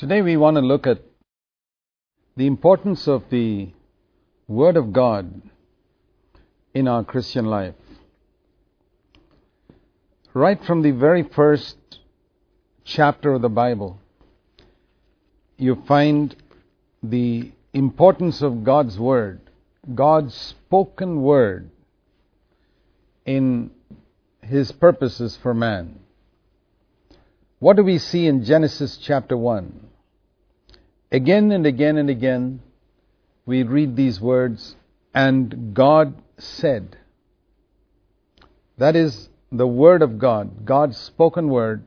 Today we want to look at the importance of the Word of God in our Christian life. Right from the very first chapter of the Bible, you find the importance of God's Word, God's spoken Word in His purposes for man. What do we see in Genesis chapter 1? Again and again and again, we read these words, and God said. That is the Word of God, God's spoken Word.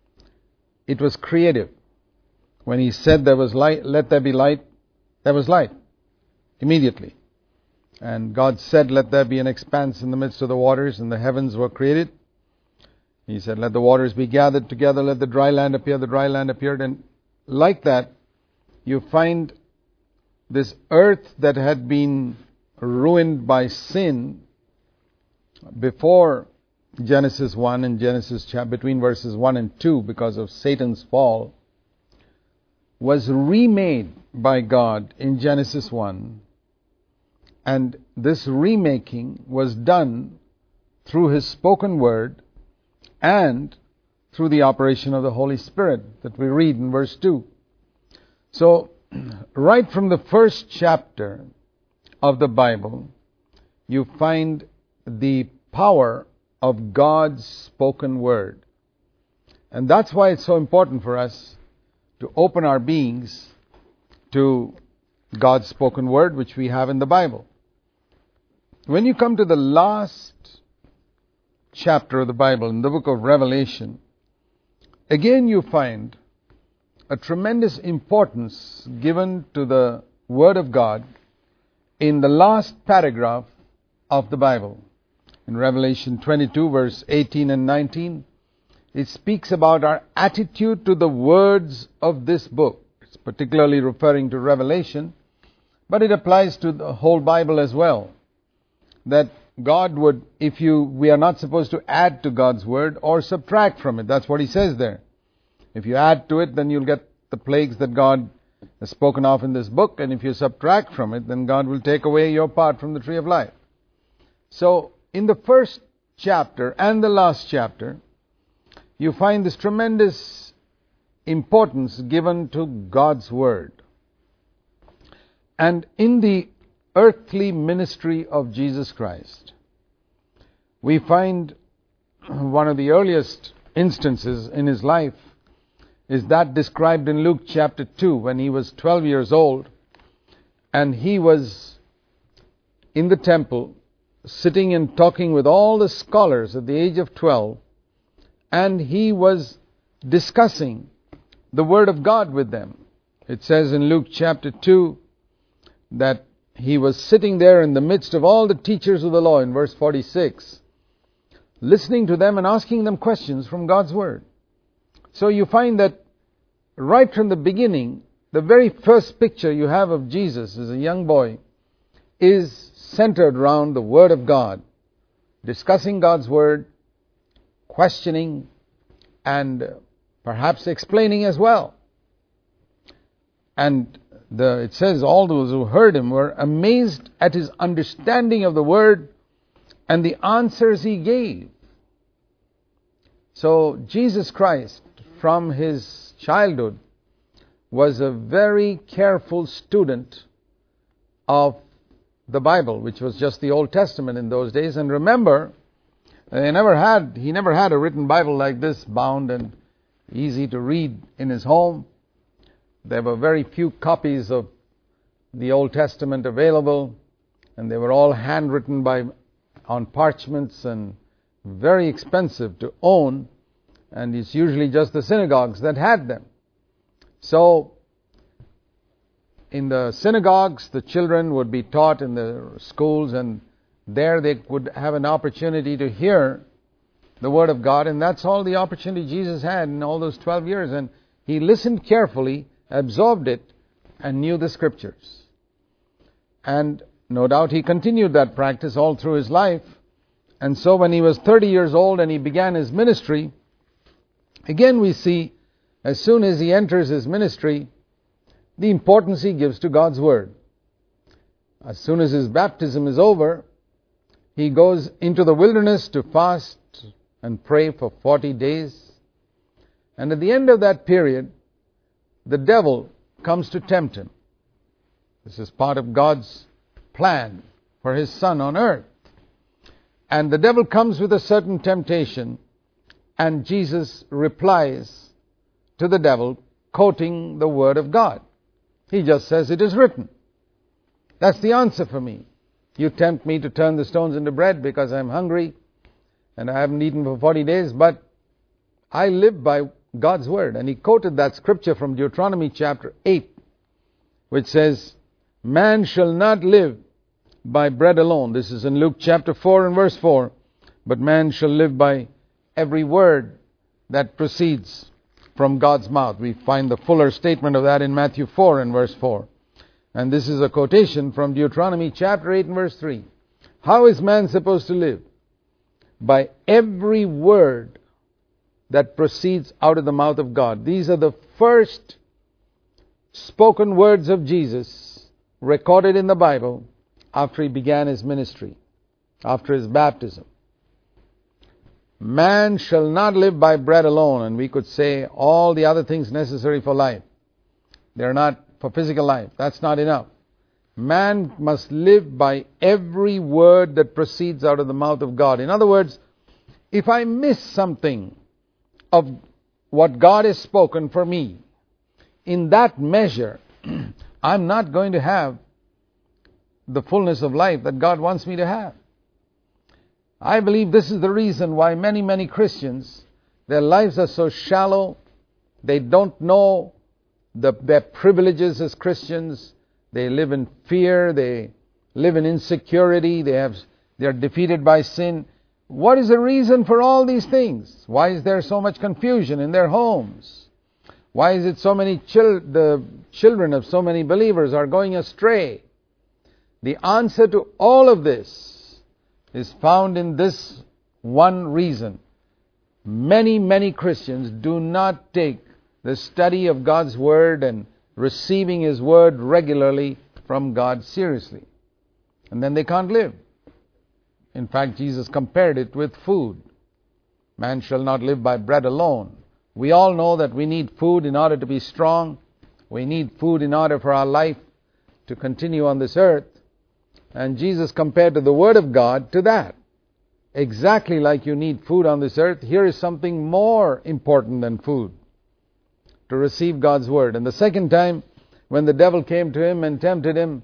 It was creative. When He said there was light, let there be light, there was light immediately. And God said, let there be an expanse in the midst of the waters, and the heavens were created. He said, let the waters be gathered together, let the dry land appear. The dry land appeared, and like that, you find this earth that had been ruined by sin before Genesis 1 and between verses 1 and 2 because of Satan's fall, was remade by God in Genesis 1. And this remaking was done through His spoken Word and through the operation of the Holy Spirit that we read in verse 2. So, right from the first chapter of the Bible, you find the power of God's spoken Word. And that's why it's so important for us to open our beings to God's spoken Word, which we have in the Bible. When you come to the last chapter of the Bible, in the book of Revelation, again you find a tremendous importance given to the Word of God in the last paragraph of the Bible. In Revelation 22, verse 18 and 19, it speaks about our attitude to the words of this book. It's particularly referring to Revelation, but it applies to the whole Bible as well. That God would, we are not supposed to add to God's Word or subtract from it. That's what He says there. If you add to it, then you'll get the plagues that God has spoken of in this book. And if you subtract from it, then God will take away your part from the tree of life. So, in the first chapter and the last chapter, you find this tremendous importance given to God's Word. And in the earthly ministry of Jesus Christ, we find one of the earliest instances in His life is that described in Luke chapter 2 when He was 12 years old and He was in the temple sitting and talking with all the scholars at the age of 12, and He was discussing the Word of God with them. It says in Luke chapter 2 that He was sitting there in the midst of all the teachers of the law in verse 46, listening to them and asking them questions from God's Word. So you find that right from the beginning, the very first picture you have of Jesus as a young boy is centered around the Word of God, discussing God's Word, questioning, and perhaps explaining as well. And it says all those who heard Him were amazed at His understanding of the Word and the answers He gave. So Jesus Christ, from His childhood, was a very careful student of the Bible, which was just the Old Testament in those days. And remember, He never had a written Bible like this, bound and easy to read in his home. There were very few copies of the Old Testament available, and they were all handwritten on parchments and very expensive to own, and it's usually just the synagogues that had them. So, in the synagogues, the children would be taught in the schools, and there they would have an opportunity to hear the Word of God, and that's all the opportunity Jesus had in all those 12 years. And He listened carefully, absorbed it, and knew the Scriptures. And no doubt He continued that practice all through His life. And so when He was 30 years old and He began His ministry, again we see as soon as he enters his ministry, the importance he gives to God's Word. As soon as his baptism is over, he goes into the wilderness to fast and pray for 40 days. And at the end of that period, the devil comes to tempt him. This is part of God's plan for His Son on earth. And the devil comes with a certain temptation, and Jesus replies to the devil, quoting the Word of God. He just says, "It is written." That's the answer for me. You tempt me to turn the stones into bread because I'm hungry and I haven't eaten for 40 days, but I live by God's Word. And he quoted that scripture from Deuteronomy chapter 8, which says, "Man shall not live by bread alone." This is in Luke chapter 4 and verse 4. "But man shall live by every word that proceeds from God's mouth." We find the fuller statement of that in Matthew 4 and verse 4. And this is a quotation from Deuteronomy chapter 8 and verse 3. How is man supposed to live? By every word that proceeds out of the mouth of God. These are the first spoken words of Jesus recorded in the Bible after he began his ministry, after his baptism. Man shall not live by bread alone. And we could say all the other things necessary for life. They're not for physical life. That's not enough. Man must live by every word that proceeds out of the mouth of God. In other words, if I miss something of what God has spoken for me, in that measure, I'm not going to have the fullness of life that God wants me to have. I believe this is the reason why many Christians, their lives are so shallow. They don't know their privileges as Christians. They live in fear. They live in insecurity. They are defeated by sin. What is the reason for all these things? Why is there so much confusion in their homes? Why is it so many the children of so many believers are going astray? The answer to all of this is found in this one reason. Many Christians do not take the study of God's Word and receiving His Word regularly from God seriously. And then they can't live. In fact, Jesus compared it with food. Man shall not live by bread alone. We all know that we need food in order to be strong. We need food in order for our life to continue on this earth. And Jesus compared the Word of God to that. Exactly like you need food on this earth, here is something more important than food. To receive God's Word. And the second time, when the devil came to him and tempted him,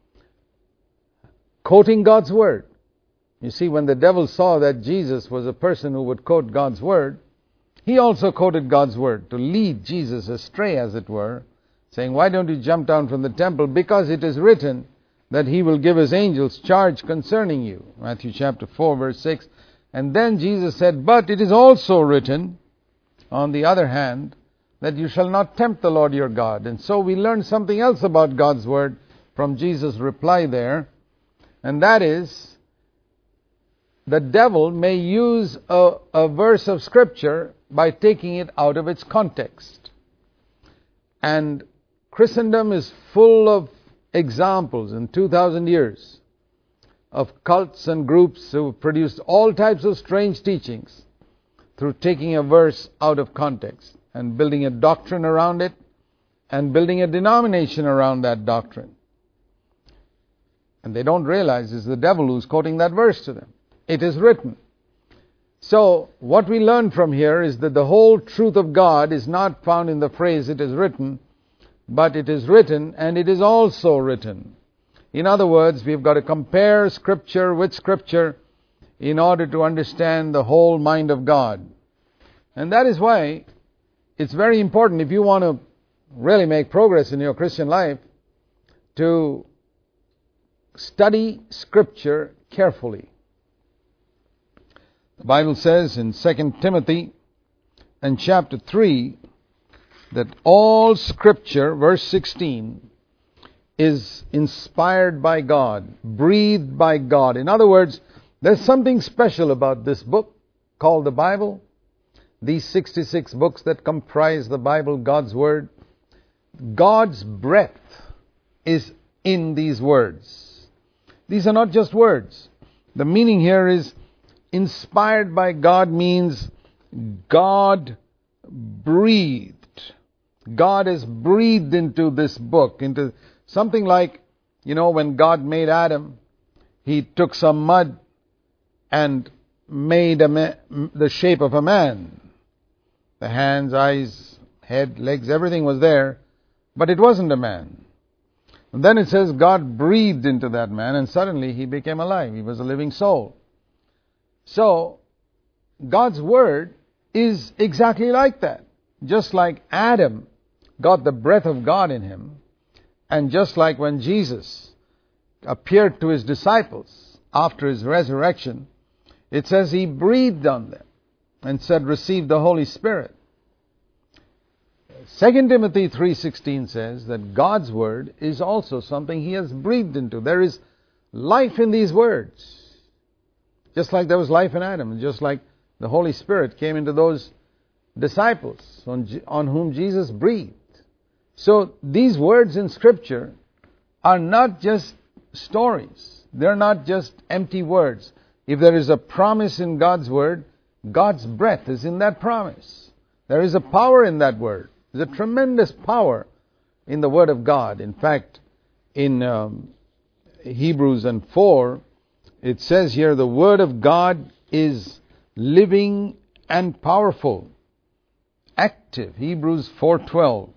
quoting God's Word. You see, when the devil saw that Jesus was a person who would quote God's Word, he also quoted God's Word to lead Jesus astray, as it were, saying, "Why don't you jump down from the temple? Because it is written that He will give His angels charge concerning you." Matthew chapter 4, verse 6. And then Jesus said, "But it is also written, on the other hand, that you shall not tempt the Lord your God." And so we learn something else about God's Word from Jesus' reply there. And that is, the devil may use a verse of Scripture by taking it out of its context. And Christendom is full of examples in 2,000 years of cults and groups who have produced all types of strange teachings through taking a verse out of context and building a doctrine around it and building a denomination around that doctrine. And they don't realize it's the devil who's quoting that verse to them. It is written. So, what we learn from here is that the whole truth of God is not found in the phrase, "it is written," but it is written and it is also written. In other words, we've got to compare Scripture with Scripture in order to understand the whole mind of God. And that is why it's very important, if you want to really make progress in your Christian life, to study Scripture carefully. The Bible says in 2 Timothy and chapter 3 that all Scripture, verse 16, is inspired by God, breathed by God. In other words, there's something special about this book called the Bible. these 66 books that comprise the Bible, God's Word, God's breath is in these words. These are not just words. The meaning here is inspired by God means God breathed. God has breathed into this book, into something like, when God made Adam, He took some mud and made the shape of a man. The hands, eyes, head, legs, everything was there, but it wasn't a man. And then it says God breathed into that man and suddenly he became alive. He was a living soul. So, God's Word is exactly like that. Just like Adam got the breath of God in him, and just like when Jesus appeared to His disciples after His resurrection, it says He breathed on them and said, receive the Holy Spirit. 2 Timothy 3:16 says that God's Word is also something He has breathed into. There is life in these words. Just like there was life in Adam, just like the Holy Spirit came into those disciples on whom Jesus breathed. So these words in Scripture are not just stories. They're not just empty words. If there is a promise in God's Word, God's breath is in that promise. There is a power in that Word. There's a tremendous power in the Word of God. In fact, in Hebrews 4, it says here, the Word of God is living and powerful, active. Hebrews 4:12.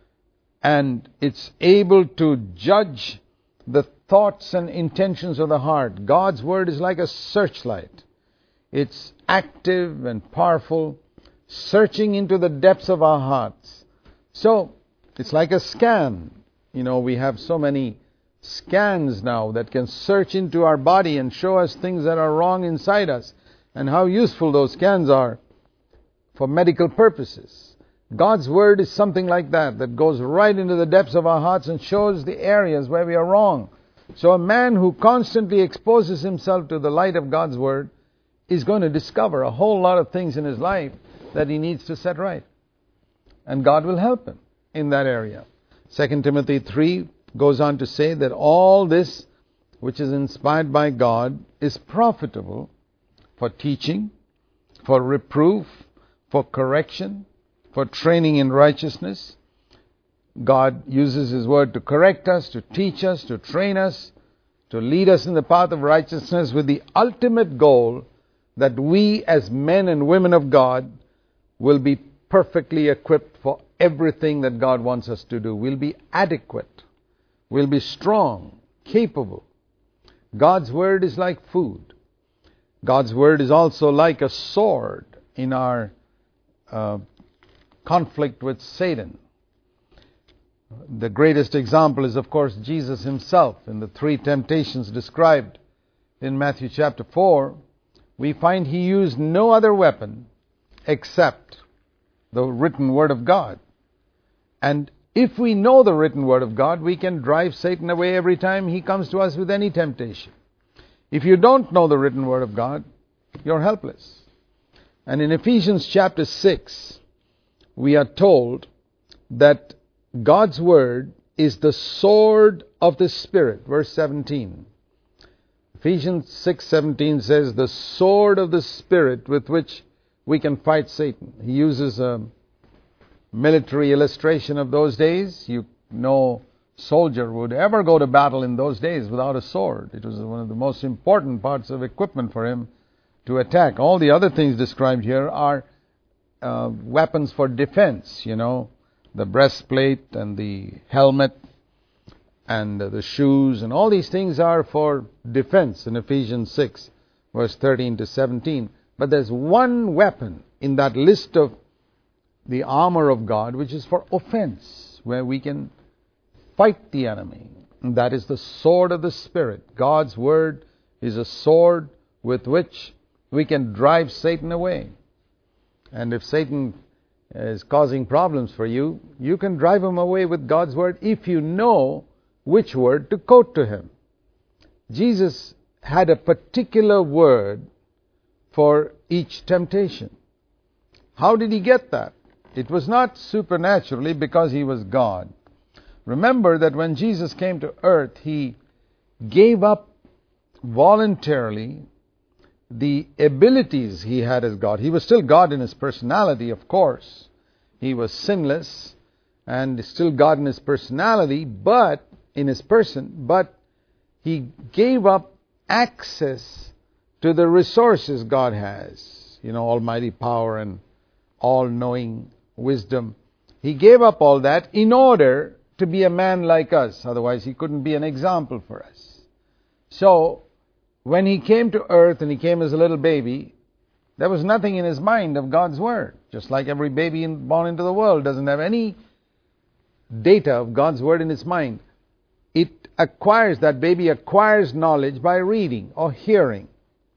And it's able to judge the thoughts and intentions of the heart. God's Word is like a searchlight. It's active and powerful, searching into the depths of our hearts. So, it's like a scan. We have so many scans now that can search into our body and show us things that are wrong inside us, and how useful those scans are for medical purposes. God's Word is something like that goes right into the depths of our hearts and shows the areas where we are wrong. So a man who constantly exposes himself to the light of God's Word is going to discover a whole lot of things in his life that he needs to set right. And God will help him in that area. 2 Timothy 3 goes on to say that all this which is inspired by God is profitable for teaching, for reproof, for correction, for training in righteousness. God uses His Word to correct us, to teach us, to train us, to lead us in the path of righteousness, with the ultimate goal that we as men and women of God will be perfectly equipped for everything that God wants us to do. We'll be adequate. We'll be strong, capable. God's Word is like food. God's Word is also like a sword in our conflict with Satan. The greatest example is, of course, Jesus Himself. In the 3 temptations described in Matthew chapter 4, we find He used no other weapon except the written Word of God. And if we know the written Word of God, we can drive Satan away every time he comes to us with any temptation. If you don't know the written Word of God, you're helpless. And in Ephesians chapter 6, we are told that God's Word is the sword of the Spirit. Verse 17. Ephesians 6:17 says, the sword of the Spirit with which we can fight Satan. He uses a military illustration of those days. No soldier would ever go to battle in those days without a sword. It was one of the most important parts of equipment for him to attack. All the other things described here are weapons for defense, the breastplate and the helmet and the shoes, and all these things are for defense in Ephesians 6, verse 13 to 17. But there's one weapon in that list of the armor of God which is for offense, where we can fight the enemy. And that is the sword of the Spirit. God's Word is a sword with which we can drive Satan away. And if Satan is causing problems for you, you can drive him away with God's Word if you know which word to quote to him. Jesus had a particular word for each temptation. How did he get that? It was not supernaturally because he was God. Remember that when Jesus came to earth, he gave up voluntarily the abilities he had as God. He was still God in his personality, of course. He was sinless and still God in his personality, but in his person, but he gave up access to the resources God has. Almighty power and all-knowing wisdom. He gave up all that in order to be a man like us. Otherwise, he couldn't be an example for us. So, when he came to earth and he came as a little baby, there was nothing in his mind of God's Word. Just like every baby born into the world doesn't have any data of God's Word in its mind. That baby acquires knowledge by reading or hearing.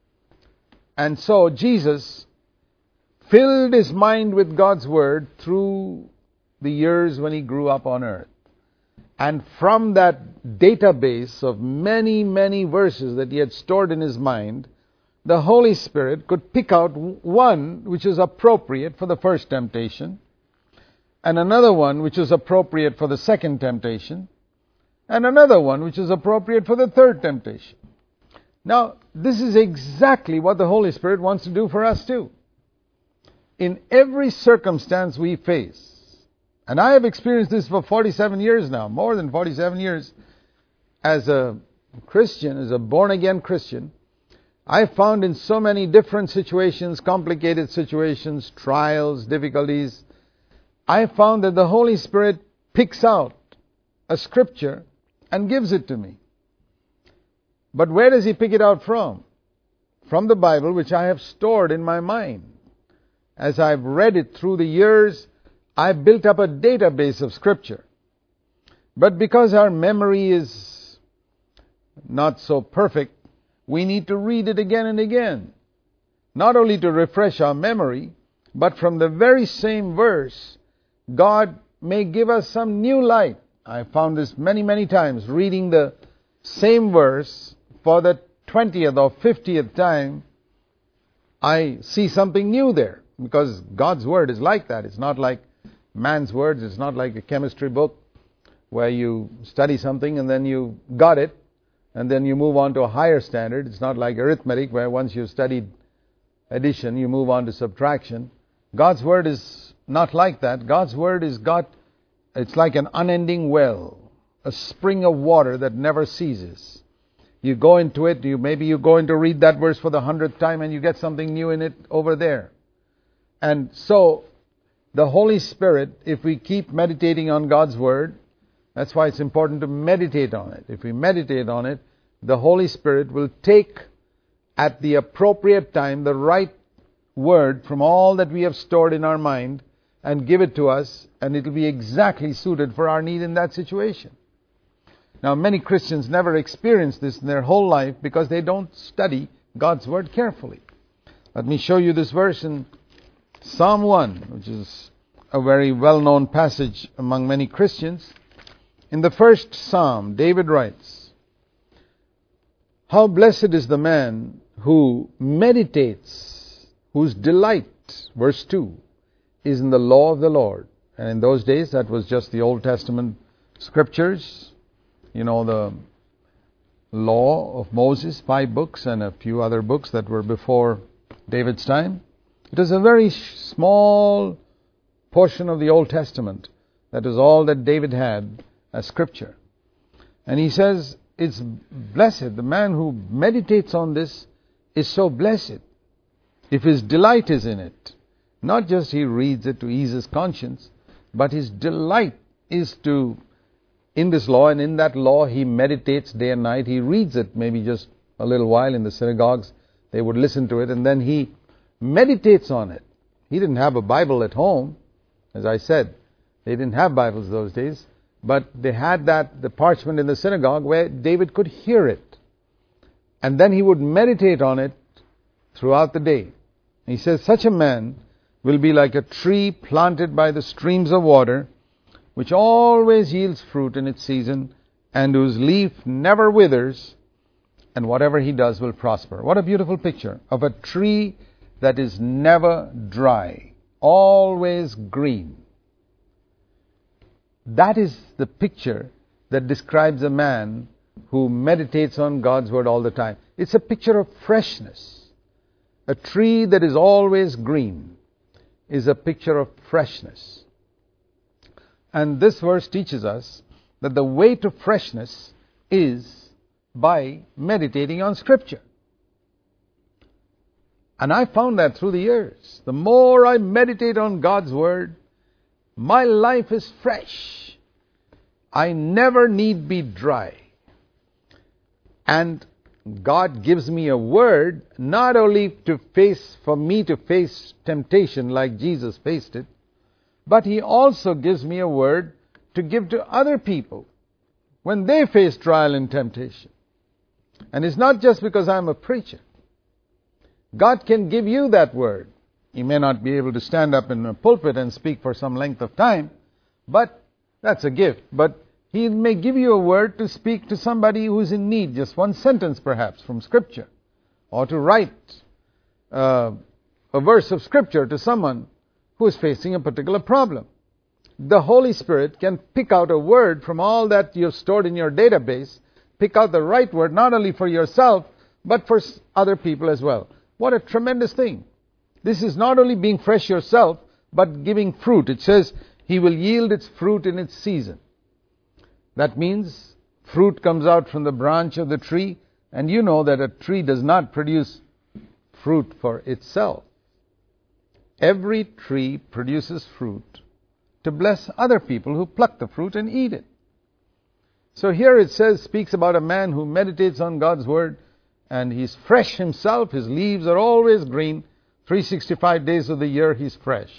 And so Jesus filled his mind with God's Word through the years when he grew up on earth. And from that database of many, many verses that he had stored in his mind, the Holy Spirit could pick out one which is appropriate for the first temptation, and another one which is appropriate for the second temptation, and another one which is appropriate for the third temptation. Now, this is exactly what the Holy Spirit wants to do for us too. In every circumstance we face, and I have experienced this for 47 years now, more than 47 years, as a Christian, as a born-again Christian, I found in so many different situations, complicated situations, trials, difficulties, I found that the Holy Spirit picks out a scripture and gives it to me. But where does he pick it out from? From the Bible, which I have stored in my mind. As I've read it through the years, I've built up a database of scripture. But because our memory is not so perfect, we need to read it again and again. Not only to refresh our memory, but from the very same verse, God may give us some new light. I found this many, many times. Reading the same verse for the 20th or 50th time, I see something new there. Because God's Word is like that. It's not like man's words. It's not like a chemistry book where you study something and then you got it and then you move on to a higher standard. It's not like arithmetic where once you've studied addition, you move on to subtraction. God's Word is not like that. God's Word it's like an unending well, a spring of water that never ceases. You go into it, maybe you go in to read that verse for the 100th time and you get something new in it over there. And so, the Holy Spirit, if we keep meditating on God's Word, that's why it's important to meditate on it. If we meditate on it, the Holy Spirit will take at the appropriate time the right word from all that we have stored in our mind and give it to us, and it will be exactly suited for our need in that situation. Now, many Christians never experience this in their whole life because they don't study God's Word carefully. Let me show you this verse in Psalm 1, which is a very well-known passage among many Christians. In the first Psalm, David writes, "How blessed is the man who meditates, whose delight," verse 2, "is in the law of the Lord." And in those days, that was just the Old Testament scriptures. The law of Moses, 5 books, and a few other books that were before David's time. It was a very small portion of the Old Testament. That was all that David had as scripture. And he says, it's blessed. The man who meditates on this is so blessed. If his delight is in it, not just he reads it to ease his conscience, but his delight is in this law, and in that law he meditates day and night. He reads it maybe just a little while in the synagogues. They would listen to it, and then he meditates on it. He didn't have a Bible at home. As I said, they didn't have Bibles those days, but they had the parchment in the synagogue where David could hear it. And then he would meditate on it throughout the day. He says, such a man will be like a tree planted by the streams of water, which always yields fruit in its season, and whose leaf never withers, and whatever he does will prosper. What a beautiful picture of a tree that is never dry. always green. That is the picture that describes a man who meditates on God's Word all the time. It's a picture of freshness. A tree that is always green is a picture of freshness. And this verse teaches us that the way to freshness is by meditating on Scripture. And I found that through the years. The more I meditate on God's Word, my life is fresh. I never need be dry. And God gives me a word not only for me to face temptation like Jesus faced it, but He also gives me a word to give to other people when they face trial and temptation. And it's not just because I'm a preacher. God can give you that word. He may not be able to stand up in a pulpit and speak for some length of time, but that's a gift. But He may give you a word to speak to somebody who is in need, just one sentence perhaps from Scripture, or to write a verse of Scripture to someone who is facing a particular problem. The Holy Spirit can pick out a word from all that you've stored in your database, pick out the right word, not only for yourself, but for other people as well. What a tremendous thing. This is not only being fresh yourself, but giving fruit. It says, He will yield its fruit in its season. That means fruit comes out from the branch of the tree, and you know that a tree does not produce fruit for itself. Every tree produces fruit to bless other people who pluck the fruit and eat it. So here it speaks about a man who meditates on God's Word, and he's fresh himself. His leaves are always green. 365 days of the year he's fresh.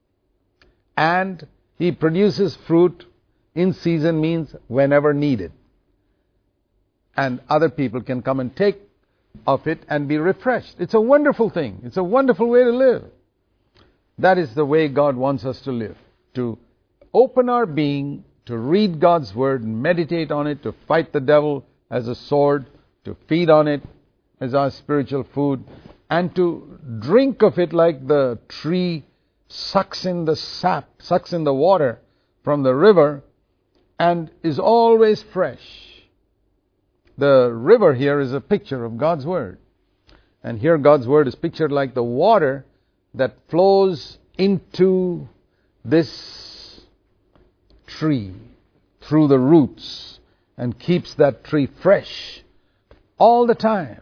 And he produces fruit in season, means whenever needed. And other people can come and take of it and be refreshed. It's a wonderful thing. It's a wonderful way to live. That is the way God wants us to live. To open our being, to read God's Word, and meditate on it, to fight the devil as a sword, to feed on it as our spiritual food, and to drink of it like the tree sucks in the sap, sucks in the water from the river, and is always fresh. The river here is a picture of God's Word. And here God's Word is pictured like the water that flows into this tree through the roots and keeps that tree fresh all the time,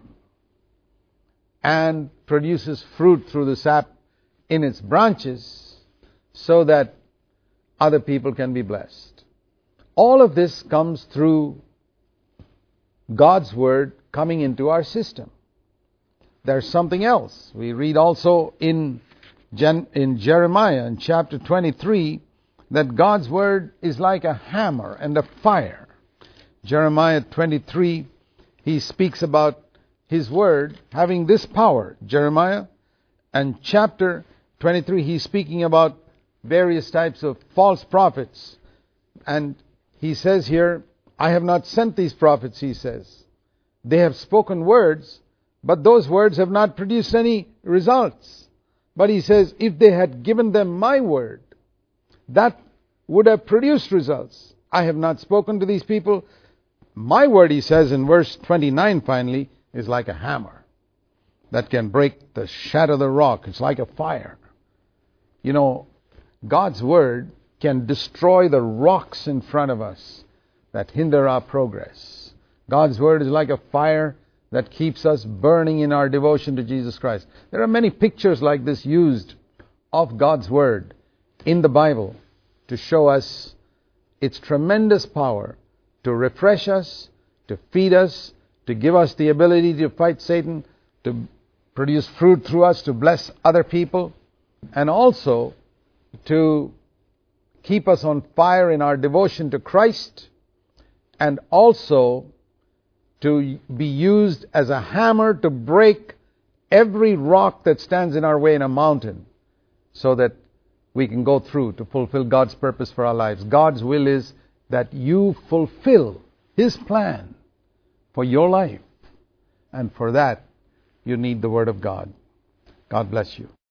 and produces fruit through the sap in its branches so that other people can be blessed. All of this comes through God's Word coming into our system. There's something else. We read also in Jeremiah in chapter 23 that God's Word is like a hammer and a fire. Jeremiah 23, he speaks about His Word having this power. Jeremiah, and chapter 23, he's speaking about various types of false prophets. And he says here, I have not sent these prophets, he says. They have spoken words, but those words have not produced any results. But he says, if they had given them my word, that would have produced results. I have not spoken to these people. My word, he says in verse 29 finally, is like a hammer that can break the shatter the rock. It's like a fire. You know, God's Word can destroy the rocks in front of us that hinder our progress. God's Word is like a fire that keeps us burning in our devotion to Jesus Christ. There are many pictures like this used of God's Word in the Bible to show us its tremendous power to refresh us, to feed us, to give us the ability to fight Satan, to produce fruit through us, to bless other people, and also to keep us on fire in our devotion to Christ, and also to be used as a hammer to break every rock that stands in our way in a mountain, so that we can go through to fulfill God's purpose for our lives. God's will is that you fulfill His plan for your life. And for that, you need the Word of God. God bless you.